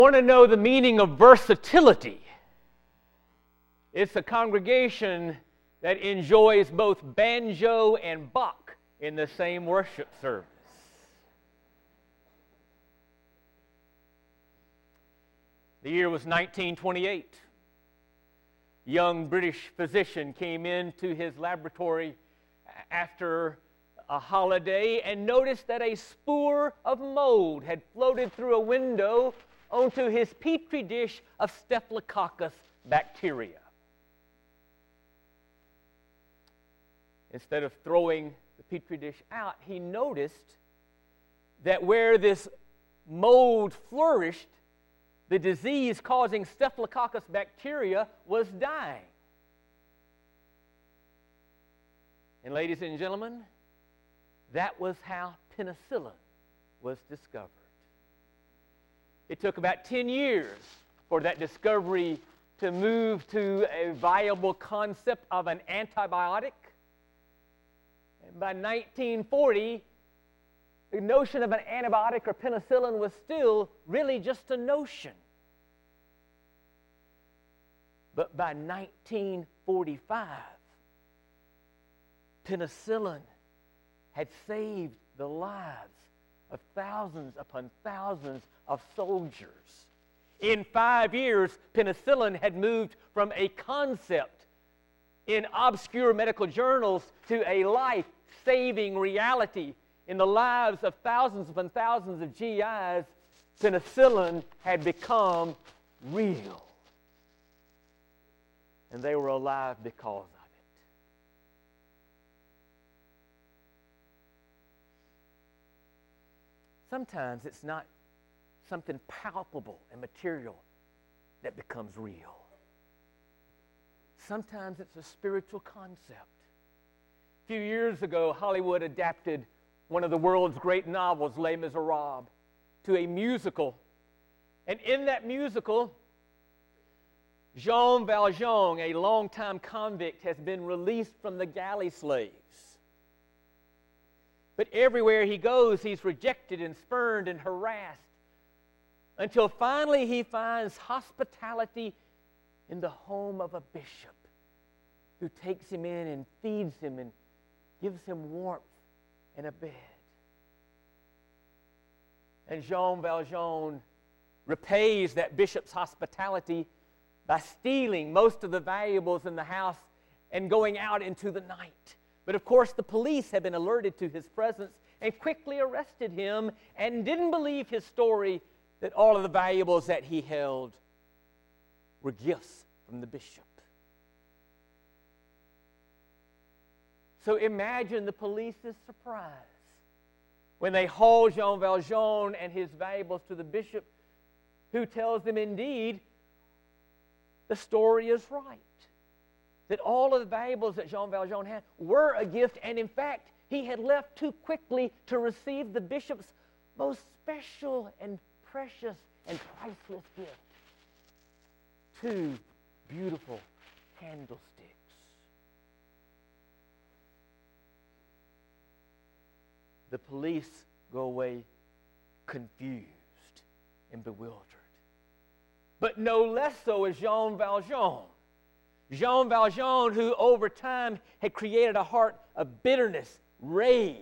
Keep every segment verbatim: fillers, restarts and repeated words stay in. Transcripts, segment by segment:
Want to know the meaning of versatility? It's a congregation that enjoys both banjo and Bach in the same worship service. The year was nineteen twenty-eight. A young British physician came into his laboratory after a holiday and noticed that a spore of mold had floated through a window onto his petri dish of Staphylococcus bacteria. Instead of throwing the petri dish out, he noticed that where this mold flourished, the disease-causing Staphylococcus bacteria was dying. And ladies and gentlemen, that was how penicillin was discovered. It took about ten years for that discovery to move to a viable concept of an antibiotic. And by nineteen forty, the notion of an antibiotic or penicillin was still really just a notion. But by nineteen forty-five, penicillin had saved the lives of thousands upon thousands of soldiers. In five years, penicillin had moved from a concept in obscure medical journals to a life-saving reality in the lives of thousands upon thousands of G Is. Penicillin had become real. And they were alive because of it. Sometimes it's not something palpable and material that becomes real. Sometimes it's a spiritual concept. A few years ago, Hollywood adapted one of the world's great novels, Les Miserables, to a musical. And in that musical, Jean Valjean, a longtime convict, has been released from the galley slaves. But everywhere he goes, he's rejected and spurned and harassed until finally he finds hospitality in the home of a bishop who takes him in and feeds him and gives him warmth and a bed. And Jean Valjean repays that bishop's hospitality by stealing most of the valuables in the house and going out into the night. But of course, the police had been alerted to his presence and quickly arrested him and didn't believe his story that all of the valuables that he held were gifts from the bishop. So imagine the police's surprise when they haul Jean Valjean and his valuables to the bishop, who tells them, indeed, the story is right. That all of the valuables that Jean Valjean had were a gift, and in fact, he had left too quickly to receive the bishop's most special and precious and priceless gift. Two beautiful candlesticks. The police go away confused and bewildered. But no less so is Jean Valjean. Jean Valjean, who over time had created a heart of bitterness, rage,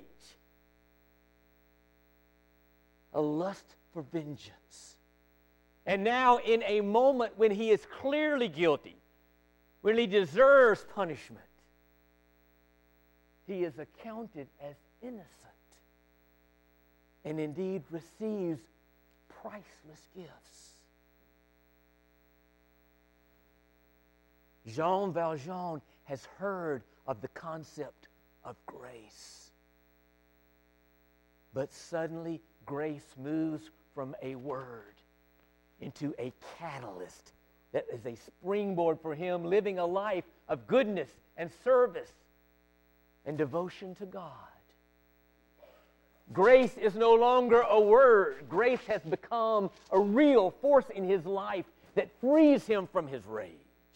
a lust for vengeance. And now in a moment when he is clearly guilty, when he deserves punishment, he is accounted as innocent and indeed receives priceless gifts. Jean Valjean has heard of the concept of grace. But suddenly, grace moves from a word into a catalyst that is a springboard for him living a life of goodness and service and devotion to God. Grace is no longer a word. Grace has become a real force in his life that frees him from his rage.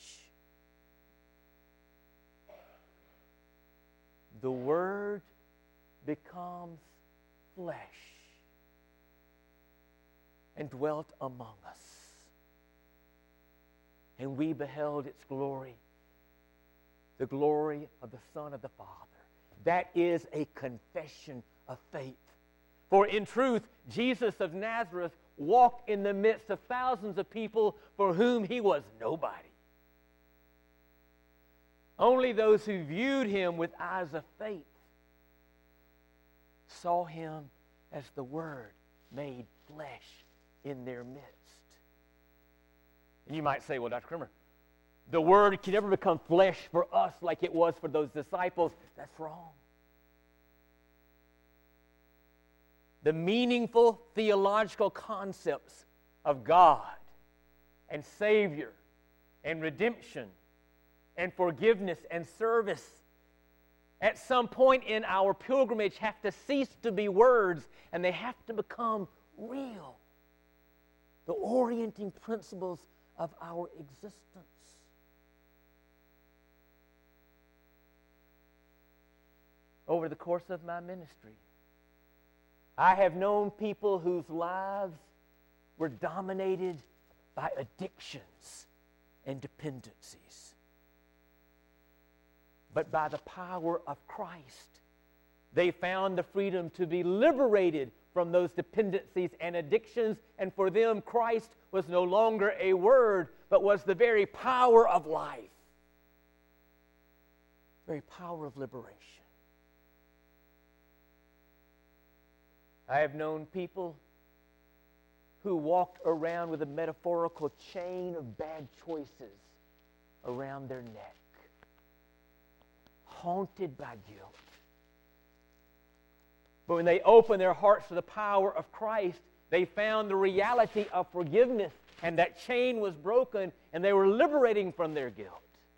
The Word becomes flesh and dwelt among us. and we beheld its glory, the glory of the Son of the Father. That is a confession of faith. For in truth, Jesus of Nazareth walked in the midst of thousands of people for whom he was nobody. Only those who viewed him with eyes of faith saw him as the Word made flesh in their midst. And you might say, well, Doctor Kramer, the Word can never become flesh for us like it was for those disciples. That's wrong. The meaningful theological concepts of God and Savior and redemption and forgiveness and service at some point in our pilgrimage have to cease to be words, and they have to become real. The orienting principles of our existence. Over the course of my ministry, I have known people whose lives were dominated by addictions and dependencies. But by the power of Christ, they found the freedom to be liberated from those dependencies and addictions, and for them, Christ was no longer a word, but was the very power of life, very power of liberation. I have known people who walked around with a metaphorical chain of bad choices around their neck, haunted by guilt. But when they opened their hearts to the power of Christ, they found the reality of forgiveness, and that chain was broken, and they were liberating from their guilt.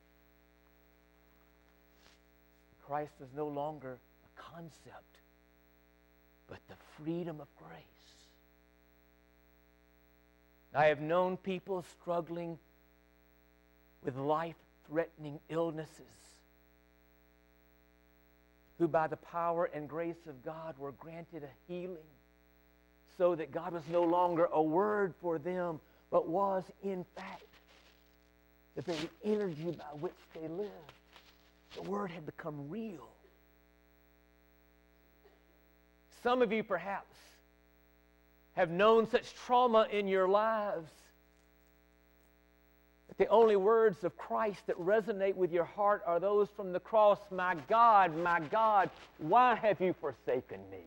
Christ was no longer a concept, but the freedom of grace. I have known people struggling with life-threatening illnesses who by the power and grace of God were granted a healing, so that God was no longer a word for them, but was in fact the very energy by which they lived. The Word had become real. Some of you perhaps have known such trauma in your lives that the only words of Christ that resonate with your heart are those from the cross. My God, my God, why have you forsaken me?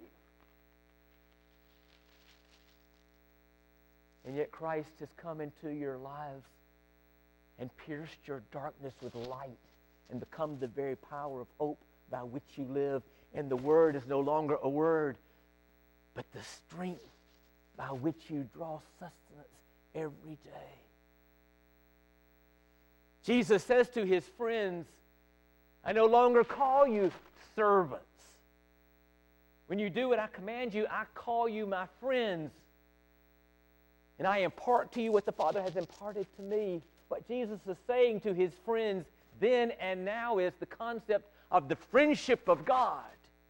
And yet Christ has come into your lives and pierced your darkness with light and become the very power of hope by which you live. And the Word is no longer a word, but the strength by which you draw sustenance every day. Jesus says to his friends, I no longer call you servants. When you do what I command you, I call you my friends. And I impart to you what the Father has imparted to me. What Jesus is saying to his friends then and now is the concept of the friendship of God.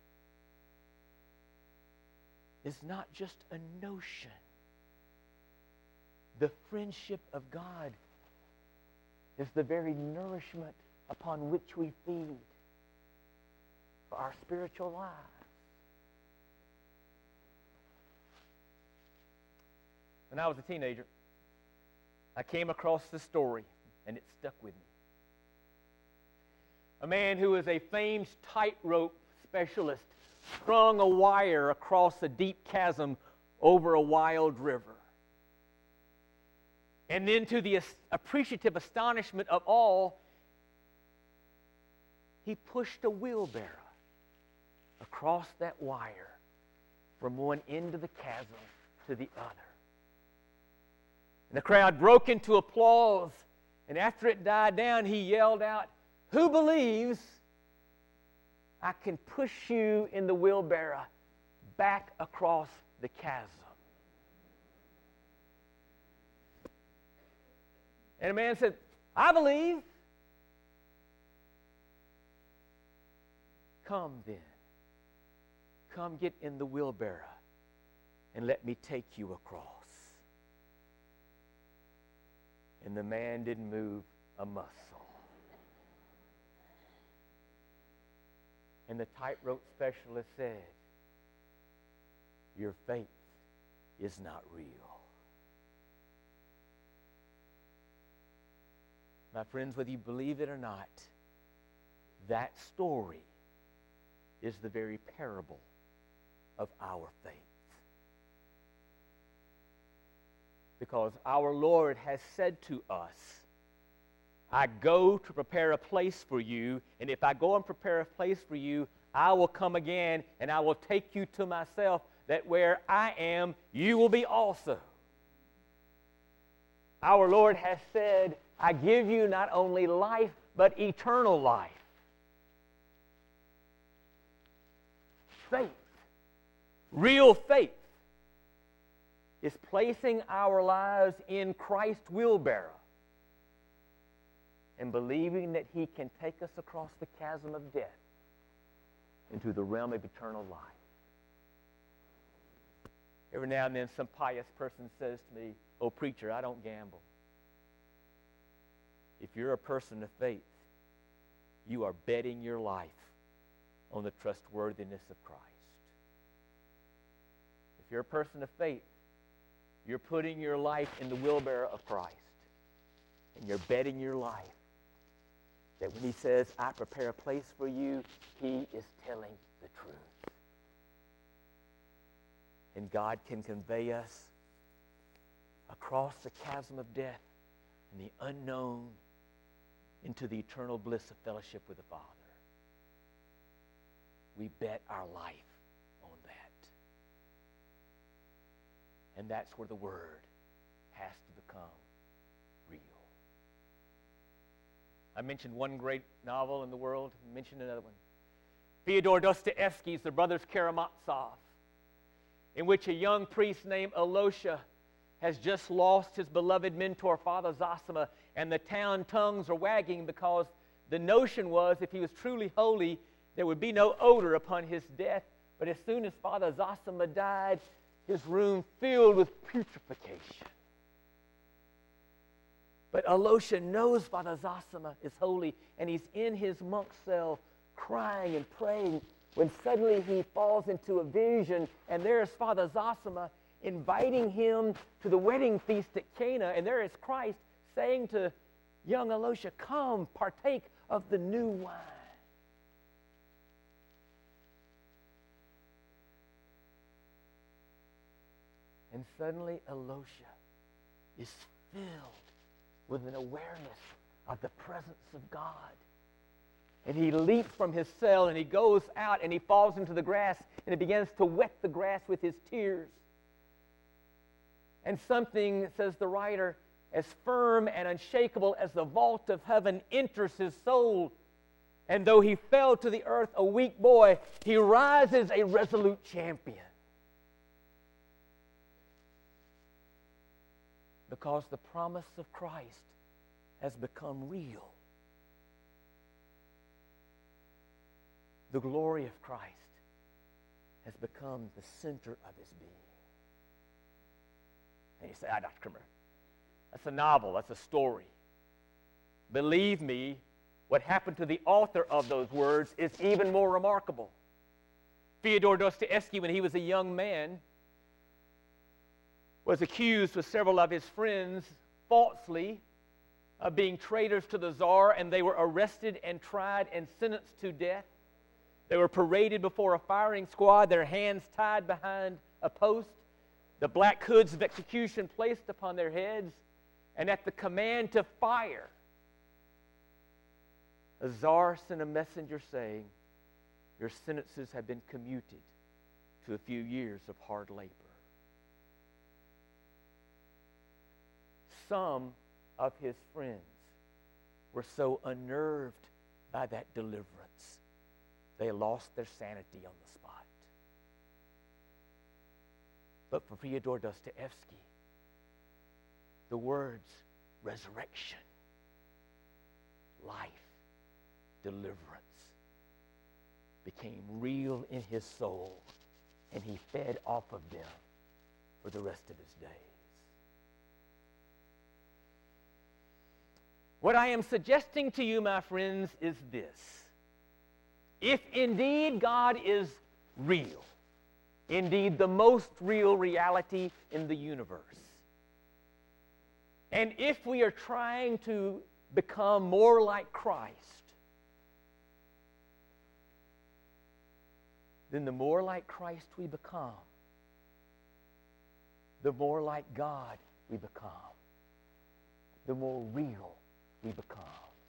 Is not just a notion. The friendship of God is the very nourishment upon which we feed for our spiritual lives. When I was a teenager, I came across this story, and it stuck with me. A man who was a famed tightrope specialist strung a wire across a deep chasm over a wild river. And then, to the appreciative astonishment of all, he pushed a wheelbarrow across that wire from one end of the chasm to the other. And the crowd broke into applause, and after it died down, he yelled out, "Who believes I can push you in the wheelbarrow back across the chasm?" And a man said, "I believe." "Come then. Come get in the wheelbarrow and let me take you across." And the man didn't move a muscle. And the tightrope specialist said, your faith is not real. My friends, whether you believe it or not, that story is the very parable of our faith. Because our Lord has said to us, I go to prepare a place for you, and if I go and prepare a place for you, I will come again, and I will take you to myself, that where I am, you will be also. Our Lord has said, I give you not only life, but eternal life. Faith, real faith, is placing our lives in Christ's wheelbarrow and believing that He can take us across the chasm of death into the realm of eternal life. Every now and then some pious person says to me, oh, preacher, I don't gamble. If you're a person of faith, you are betting your life on the trustworthiness of Christ. If you're a person of faith, you're putting your life in the wheelbarrow of Christ. And you're betting your life that when He says, I prepare a place for you, He is telling the truth. And God can convey us across the chasm of death and the unknown into the eternal bliss of fellowship with the Father. We bet our life on that. And that's where the Word has to become real. I mentioned one great novel in the world. I mentioned another one. Fyodor Dostoevsky's The Brothers Karamazov, in which a young priest named Alosha has just lost his beloved mentor, Father Zosima, and the town tongues are wagging because the notion was if he was truly holy, there would be no odor upon his death. But as soon as Father Zosima died, his room filled with putrefaction. But Alosha knows Father Zosima is holy, and he's in his monk cell crying and praying when suddenly he falls into a vision, and there's Father Zosima inviting him to the wedding feast at Cana, and there is Christ saying to young Alosha, come, partake of the new wine. And suddenly Alosha is filled with an awareness of the presence of God. And he leaps from his cell and he goes out and he falls into the grass and he begins to wet the grass with his tears. And something, says the writer, as firm and unshakable as the vault of heaven enters his soul. And though he fell to the earth a weak boy, he rises a resolute champion. Because the promise of Christ has become real. The glory of Christ has become the center of his being. And you say, ah, Doctor Kimmer, that's a novel, that's a story. Believe me, what happened to the author of those words is even more remarkable. Fyodor Dostoevsky, when he was a young man, was accused with several of his friends falsely of being traitors to the Tsar, and they were arrested and tried and sentenced to death. They were paraded before a firing squad, their hands tied behind a post, the black hoods of execution placed upon their heads, and at the command to fire, the Tsar sent a messenger saying, your sentences have been commuted to a few years of hard labor. Some of his friends were so unnerved by that deliverance, they lost their sanity on the spot. But for Fyodor Dostoevsky, the words resurrection, life, deliverance became real in his soul, and he fed off of them for the rest of his days. What I am suggesting to you, my friends, is this. If indeed God is real, indeed the most real reality in the universe, and if we are trying to become more like Christ, then the more like Christ we become, the more like God we become, the more real we become.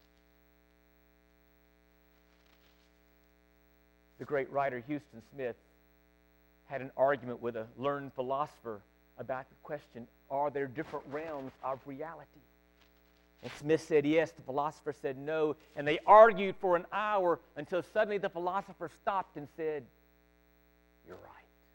The great writer Huston Smith had an argument with a learned philosopher about the question, are there different realms of reality? And Smith said yes, the philosopher said no, and they argued for an hour until suddenly the philosopher stopped and said, "You're right."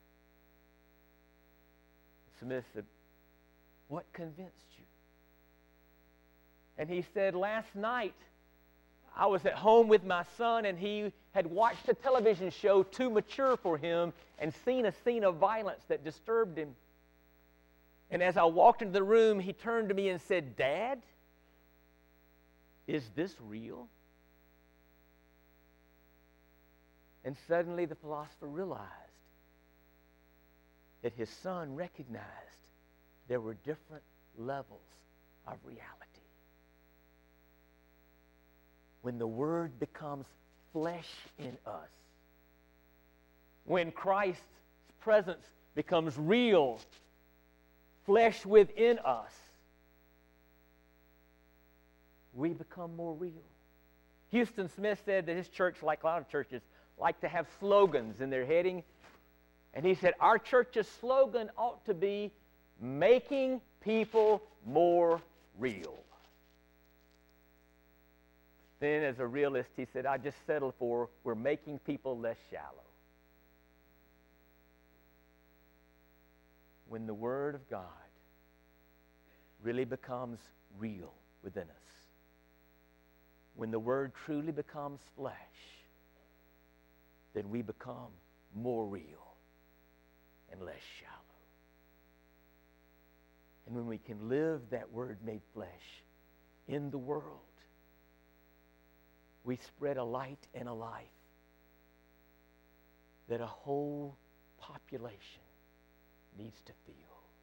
Smith said, "What convinced you?" And he said, "Last night I was at home with my son, and he had watched a television show too mature for him and seen a scene of violence that disturbed him. And as I walked into the room, he turned to me and said, 'Dad, is this real?' And suddenly the philosopher realized that his son recognized there were different levels of reality. When the Word becomes flesh in us, when Christ's presence becomes real, flesh within us, we become more real. Huston Smith said that his church, like a lot of churches, like to have slogans in their heading. And he said, our church's slogan ought to be, making people more real. Then as a realist, he said, I just settled for, we're making people less shallow. When the Word of God really becomes real within us, when the Word truly becomes flesh, then we become more real and less shallow. And when we can live that Word made flesh in the world, we spread a light and a life that a whole population needs to feel.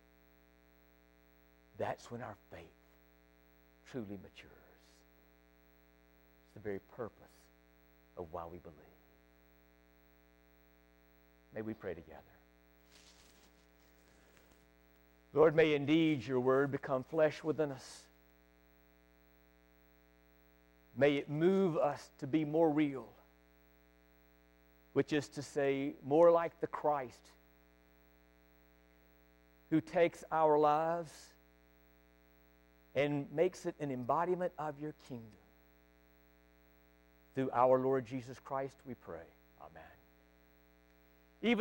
That's when our faith truly matures. It's the very purpose of why we believe. May we pray together. Lord, may indeed your Word become flesh within us. May it move us to be more real, which is to say, more like the Christ who takes our lives and makes it an embodiment of your kingdom. Through our Lord Jesus Christ, we pray. Amen.